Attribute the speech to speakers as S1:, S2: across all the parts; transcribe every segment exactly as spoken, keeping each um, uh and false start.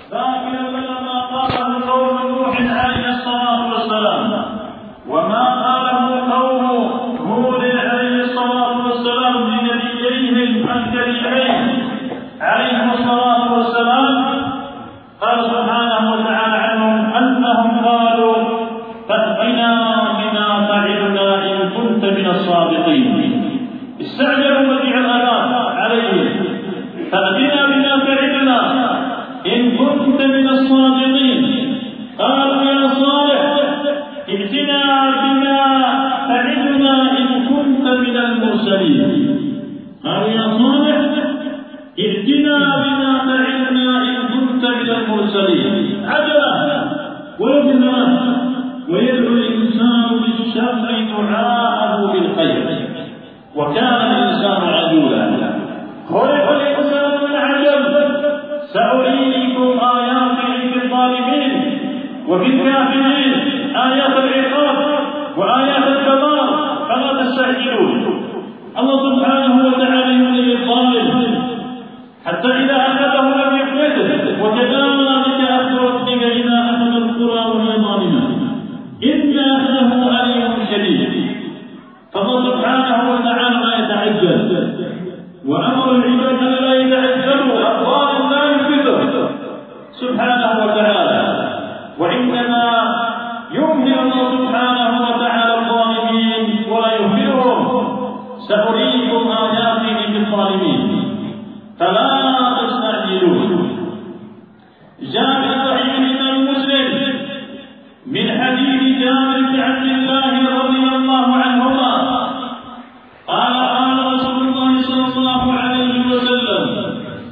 S1: ذاكرا لما قاله قوم نوح عليه الصلاة والسلام وما قاله قوم هود عليه الصلاة والسلام لنبييهم الكريمين عليهم الصلاة والسلام. قال سبحانه وتعالى عنهم أنهم قالوا فأتنا بما تعدنا إن كنت من الصادقين. استعجلوا مجيء العذاب عليهم، فأتنا بما تعدنا إن كنت من الصادقين. قالوا يا صالح ائتنا بما تعدنا إن كنت من المرسلين. قالوا يا صالح ائتنا بما تعدنا إن كنت من المرسلين. عجلة وبما ويدعو الإنسان بالشر دعاءه بالخير وكان الإنسان عجولا. خلق الإنسان من عجل. سأريكم آياتي في الظالمين وفي الكافرين آيات العقاب وآيات الكبار فلا تستعجلون. الله سبحانه وتعالى يملي الظالم حتى إذا أخذه لم يفلته، وكذلك أخذ ربك إذا أخذ القرى وهي ظالمة إن أخذه أليم شديد. فالله سبحانه وتعالى لا يتعجل، وأمر العباد لا يتعجلوا، الظالم لا يفلته سبحانه وتعالى، وإنما يمهل الله سبحانه وتعالى الظالمين ولا يهملهم. سأريكم آياتي للظالمين فلا تستعجلون. جاء في صحيح الإمام مسلم من حديث جابر بن عبد الله رضي الله عنهما قال قال رسول الله صلى الله عليه وسلم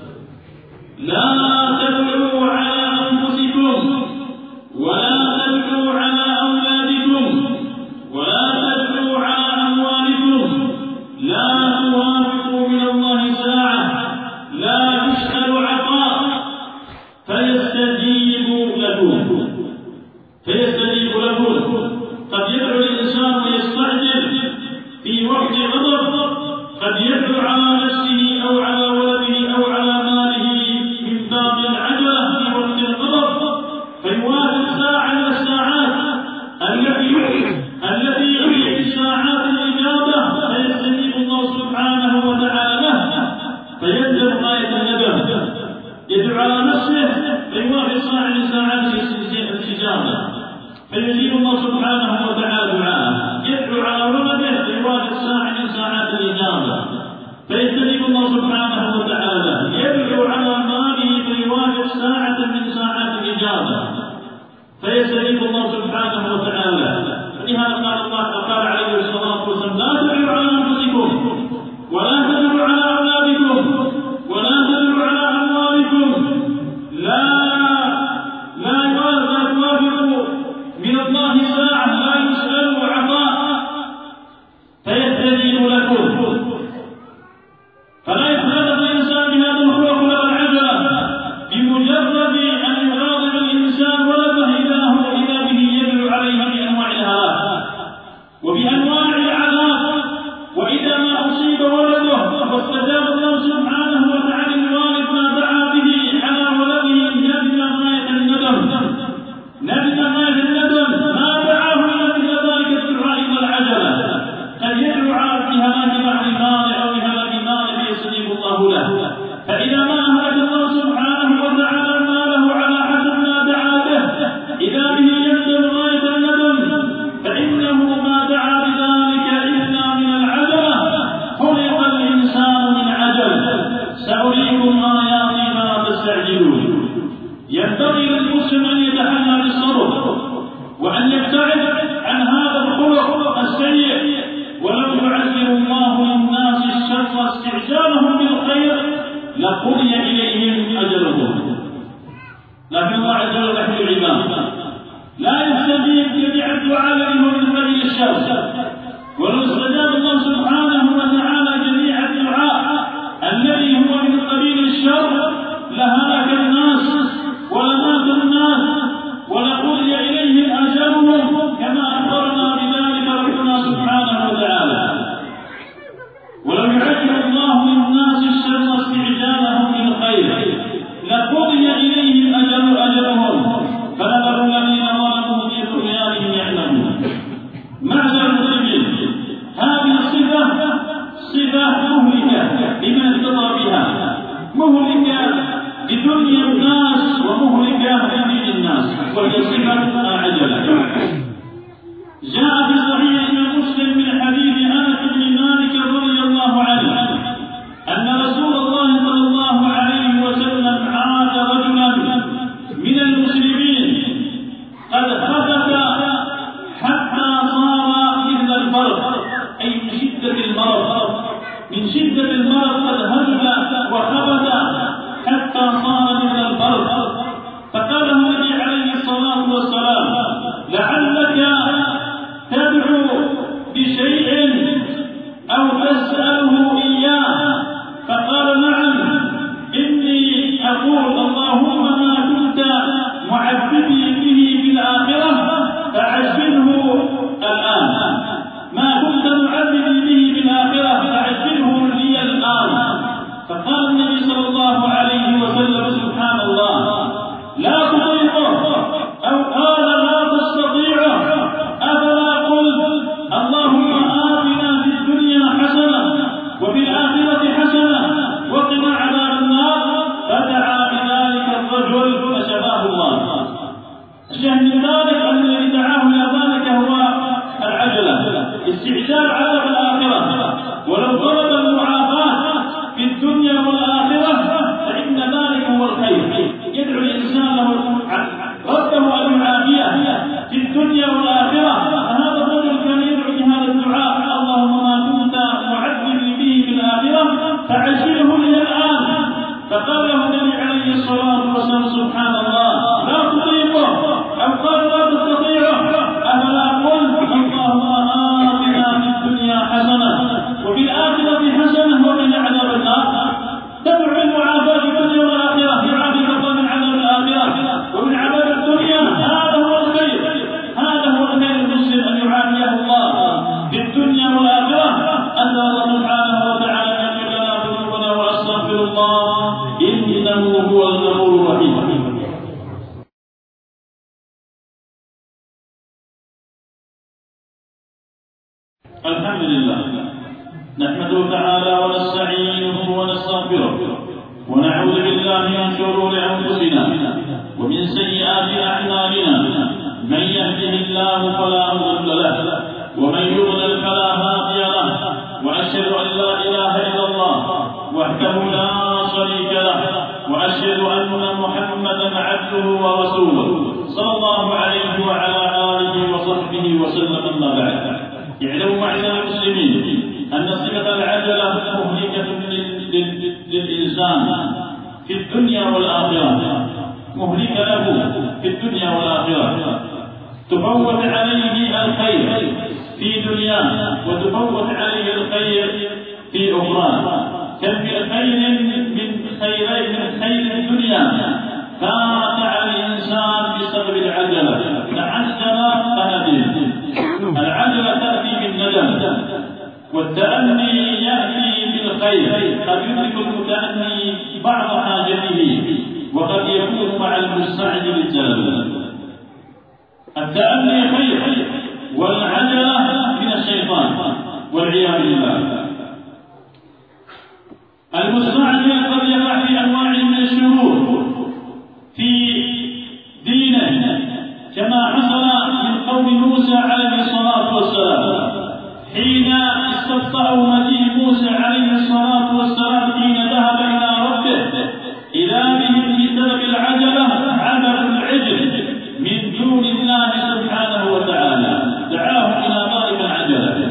S1: لا تدعوا على أنفسكم ولا تدعوا على أولادكم ولا تدعوا على أموالكم لا توافقوا من الله ساعة لا يسأل عطاء فيستجيب لكم فيستجيب لكم. قد يدعو الإنسان ويستعجل في وقت غضب، قد يدعو على نفسه أو على ولده أو على ماله من باب العجلة في وقت الغضب، فيوافق ساعة من الساعات التي التي هي ساعات الإجابة فيستجيب الله سبحانه وتعالى له فيندم غاية الندم. يدعو على نفسه فيوافق ساعة من ساعات الإجابة فيجيب الله سبحانه وتعالى دعاءه. يدعو على ولده فيوافق ساعة من ساعات الإجابة فيستجيب الله سبحانه وتعالى. يدعو على ماله فيوافق ساعة من ساعات الإجابة فيستجيب الله سبحانه وتعالى. لهذا قال الله قال عليه الصلاة والسلام لا تدعوا على أنفسكم ولا تدعوا على أولادكم ولا تدعوا على أموالكم لا لا يوافق من الله ساعة لا يسأل عطاء فيستجيب لكم. فلا يتخلف الإنسان بهذا الخلق ولا العجلة بمجرد أن يغاضب الإنسان ولده إذا له إذا به يدعو عليه بأنواع الهلاك وبأنواع العذاب. وإذا ما أصيب ولده فاستجاب الله سبحانه وتعالى الوالد ما دعا به على ولده ندم غاية الندم ندم غاية الندم ما دعاه إلى مثل ذلك الدعاء والعجلة. قد يدعو بهلاك بعض المال أو بهلاك مال فيستجيب الله له. فإذا ما أهلك الله سبحانه وتعالى ماله على حسب ما دعا به إذا به يندم غاية الندم فإنه ما دعا بذلك إلا من العجلة. خلق الإنسان من عجل. سأريكم آياتي فلا تستعجلون. ينبغي للمسلم أن يتحلى بالصبر وأن يبتعد عن هذا الخلق السيء. ولو يعجل الله للناس الشر استعجالهم بالخير لقضي إليهم أجلهم. لكن الله عز وجل يحب العباد لا يستجيب جميع الدعاء الذي هو من قبيل الشر. ولو استجاب الله سبحانه وتعالى جميع الدعاء الذي هو من قبيل الشر لهلك الناس ولمات الناس ولقضي إليهم أجلهم كما أخبرنا بذلك ربنا سبحانه وتعالى. ولو يعجل الله للناس الشر استعجالهم بالخير لقضي إليهم أجلهم لدنيا الناس ومهلكة لدين الناس، وهي صفة العجلة. جاء في صحيح مسلم من حديث أنس بن مالك رضي الله عنه أن رسول الله صلى الله عليه وسلم عاد رجلا من المسلمين قد خفف حتى صار مثل البرد، أي من شدة المرض، من شدة المرض قد هز وخبث حتى صار مثل البرد. فقال النبي عليه الصلاة والسلام: لعلك تدعو بشيء أو تسأله إياه. فقال: نعم، إني أقول اللهم ما كنت معذبي به في الآخرة فعجله الآن، ما كنت معذبي به في الآخرة فعجله لي الآن. فقال النبي صلى الله عليه وسلم: سبحان الله، لا تطيقه، أو قال لا تستطيعه، أفلا قلت اللهم آتنا في الدنيا حسنة وفي الآخرة حسنة وقنا عذاب النار؟ فدعا بذلك الرجل فشفاه الله. الشاهد من ذلك أن الذي دعاه إلى ذلك هو العجلة، استعجال عذاب الآخرة. ولو طلب المعافاة في الدنيا والآخرة فإن ذلك هو الخير. يدعو الإنسان له ربه أن يعافيه في الدنيا والآخرة. فهذا الرجل كان يدعو بهذا الدعاء: اللهم ما كنت معذبي به في الآخرة فعجله لي الآن. فقال له النبي عليه الصلاة والسلام: سبحان الله، لا تطيقه، أو قال لا تستطيعه، أفلا قلت اللهم آتنا في الدنيا حسنة وفي الآخرة حسنة وقنا عذاب النار؟ تدعو المعافاة في الدنيا والآخرة، يعافيك الله من عذاب الآخرة ومن عذاب الدنيا. هذا هو الخير، هذا هو الخير المسلم، أن يعافيه الله في الدنيا والآخرة. أسأل الله سبحانه وتعالى أن يغفر لنا ذنوبنا وأستغفر الله، إنه هو الغفور الرحيم. الحمد لله، نحمده تعالى ونستعينه ونستغفره، ونعوذ بالله من شرور أنفسنا ومن سيئات أعمالنا. من يهده الله فلا مضل له، ومن يضلل فلا هادي له. وأشهد أن لا إله إلا الله وحده لا شريك له، وأشهد أن محمدا عبده ورسوله صلى الله عليه وعلى آله وصحبه وسلم. أما بعد، اعلموا معشر المسلمين أن صفة العجلة مهلكة للإنسان في الدنيا والآخرة، مهلكة له في الدنيا والآخرة. تفوت عليه الخير في دنياه وتفوت عليه الخير في أخرى. كم في خير من خيرين من خير الدنيا فات على الإنسان بسبب العجلة. تعجل فندم. العجلة تأتي بالندم، والتأني يأتي بالخير. قد يدرك المتأني بعض حاجته، وقد يكون مع المستعجل الجلل. التأني خير، والعجلة من الشيطان والعياذ بالله. المستعجل قد يقع في أنواع من الشرور في دينه، كما حصل من قوم موسى عليه الصلاة والسلام حين استبطأوا مجيء موسى عليه الصلاة والسلام حين ذهب إلى ربه، إذا بهم بسبب العجلة عبدوا العجل من دون الله سبحانه وتعالى، دعاهم إلى ذلك العجلة.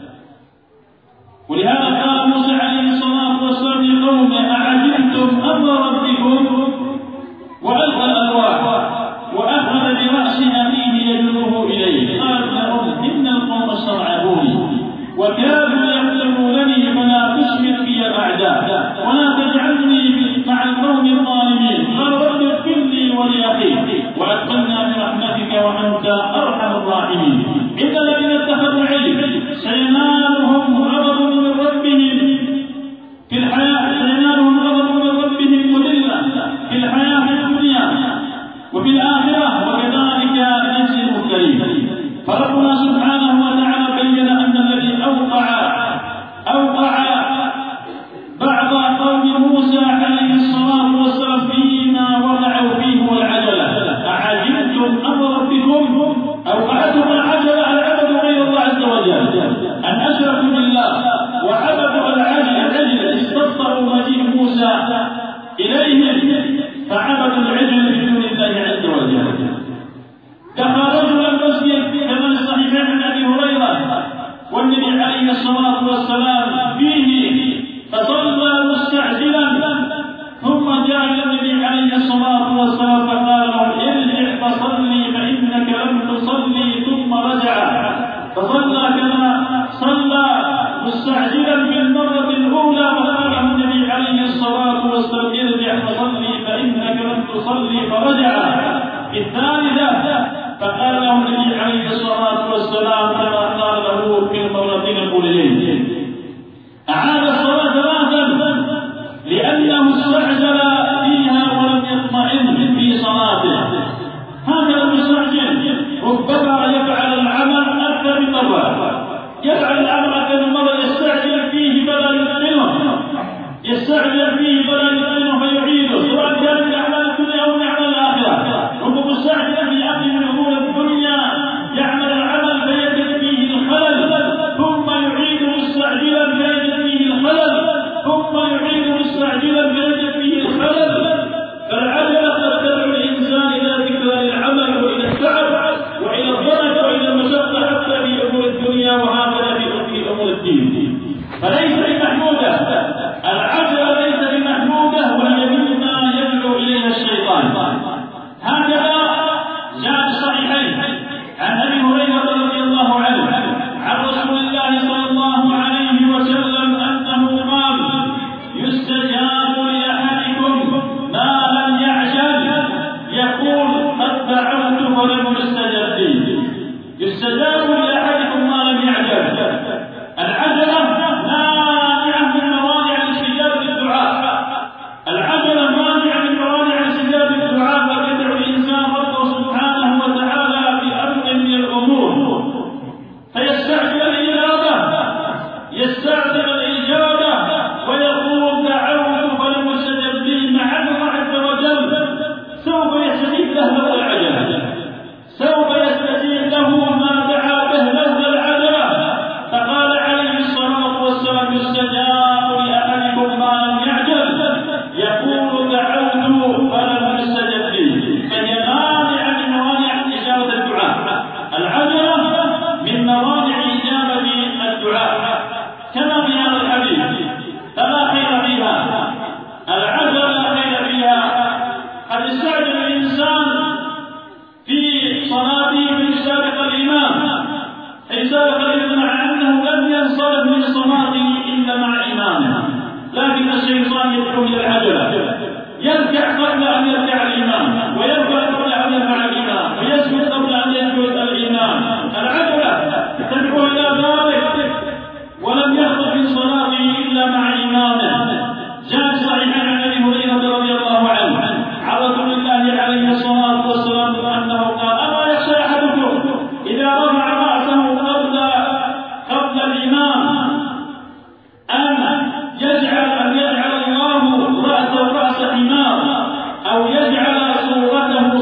S1: ولهذا قال موسى عليه الصلاة والسلام لقومه: أعجبتم أمر ربكم؟ وألقى الألواح وأخذ برأس أخيه يجره إليه. قال لهم: إن القوم استضعفوني وكادوا يقتلونني فلا تشمت في الأعداء ولا تجعلني مع القوم الظالمين. قال: رب اغفر لي ولأخي وأدخلنا برحمتك وأنت أرحم الراحمين. إن الذين اتخذوا علم سينالهم غضب من ربهم في الحياة سينالهم غضب من ربهم وذلة في الحياة الدنيا وفي الآخرة، وكذلك نجزي المفترين. فربنا سبحانه وتعالى بين أن الذي أوقع أوقع بعض قوم موسى عليه الصلاة والسلام في فعبدوا العجل من دون الله عز وجل. دخل رجل المسجد كما في الصحيحين عن ابي هريره والنبي عليه الصلاه والسلام فيه فصلى مستعجلا، ثم جاء الى النبي عليه الصلاه والسلام فقال له ارجع فصلي فانك لم تصلي، ثم رجع فصلى كما صلى مستعجلا في المره الاولى، فقال له النبي عليه الصلاه والسلام ارجع فصلي فانك لم تصلي، فرجع في الثالثه فقال له النبي عليه الصلاه والسلام كما قال له في المرتين الاوليين. اعاد الصلاه ثلاثا لانه استعجل فيها ولم يطمئن في صلاته. هذا المستعجل ربما يفعل العمل اكثر من مره، يفعل الامر اكثر من مره، يستعجل فيه فلا يتقنه، يستعجل فيه فلا يتقنه فيعيده، سواء كان من اعمال الدنيا او من اعمال الاخره. ربما مستعجل في امر من امور الدنيا يعمل العمل فيجد فيه الخلل، ثم يعيد مستعجلا فيجد فيه الخلل، ثم يعيد مستعجلا فيجد فيه الخلل. فالعجله قد تدعو الانسان الى ذكر العمل والى التعب والى الضنك والى المشقه حتى في امور الدنيا وهكذا في امور الدين. فليس بمحموده، العجله ليس بمحموده، وهي مما يدعو اليها الشيطان. هكذا جاء الصحيحين عن ابي هريره رضي الله عنه عن رسول الله صلى الله عليه وسلم انه قال يستجاب لاحدكم ما لم يعجل، يقول قد دعوت ولم يستجب لي. يستجاب لاحدكم ما لم يعجل. العجله مانعه من موانع استجابه الدعاء، العجله مانعه من موانع استجابه الدعاء، فيدعو الانسان ربه سبحانه وتعالى بامر من الامور فيستعجل الاجابه، يستعجل الاجابه ويقول دعوت فلم يستجب لي، مع انه عز وجل سوف يستجيب له لولا العجله، سوف يستجيب له ما دعا به لولا العجله. فقال عليه الصلاه والسلام يستجاب لاحدكم ما لم يعجل، يقول دعوت فلم يستجب لي. فهي مانعه من موانع اجابه الدعاء، العجله من موانع اجابه الدعاء، كما في هذا الحديث فلا خير فيها، العجله لا خير فيها. قد استعجل الانسان في صلاته فيسابق الامام، فيسابق الامام مع انه لم ينصرف من صلاته الا مع امامه، لكن الشيطان يدعو الى العجله، يركع قبل ان يركع الامام، ويركع قبل ان يركع الامام، ويسجد قبل ان يسجد الامام. العجله تدعو الى ذلك، ولم يخرج من صلاته الا مع امامه. جاء صحيحا عن ابي هريره رضي الله عنه عن رسول الله عليه الصلاه والسلام انه قال اما يخشى احدكم اذا رفع راسه قبل قبل الامام ان يجعل ان يجعل الله راسه راس حمار، او يجعل صورته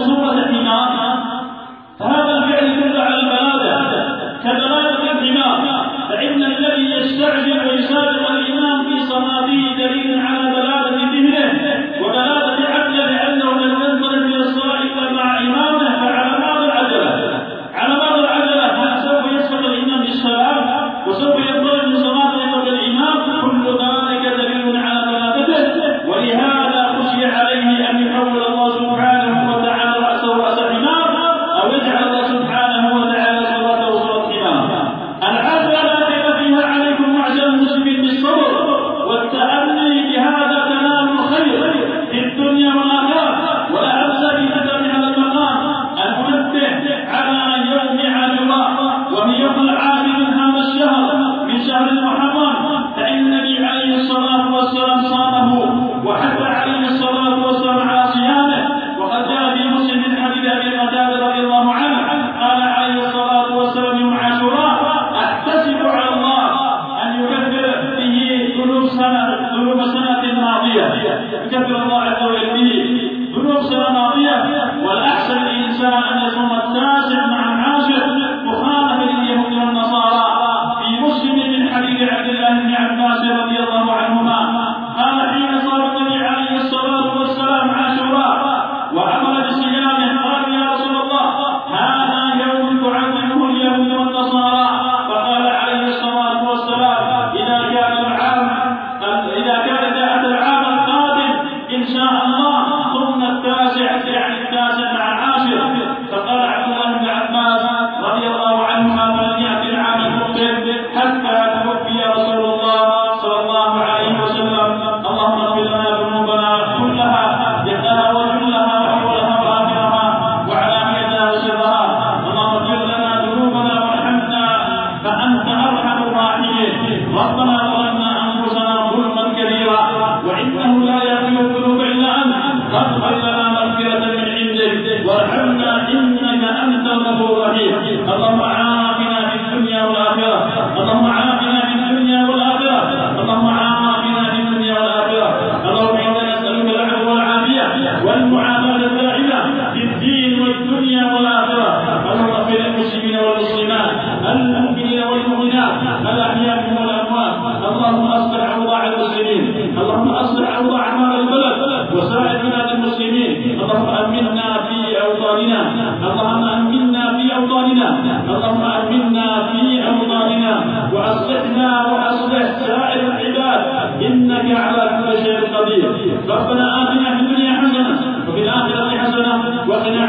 S1: فاغفر لنا مغفرة من عندك وارحمنا إنك أنت الغفور الرحيم. اللهم عافنا في الدنيا والآخرة، اللهم عافنا في الدنيا والآخرة، اللهم عافنا في الدنيا والآخرة. اللهم إنا نسألك العفو والعافية والمعافاة الدائمة في الدين والدنيا والآخرة. اللهم اغفر للمسلمين والمسلمات، المؤمنين والمؤمنات، الأحياء والأموات. اللهم أصلح أوضاع المسلمين، اللهم أصلح أوضاع أمار البلد وسائر بلاد المسلمين. اللهم أمنا في أوطاننا، اللهم أمنا في أوطاننا، اللهم أمنا في أوطاننا وأصلحنا وأصلح سائر العباد إنك على كل شيء قدير. ربنا آتنا في الدنيا حسنة وفي الآخرة حسنة وقنا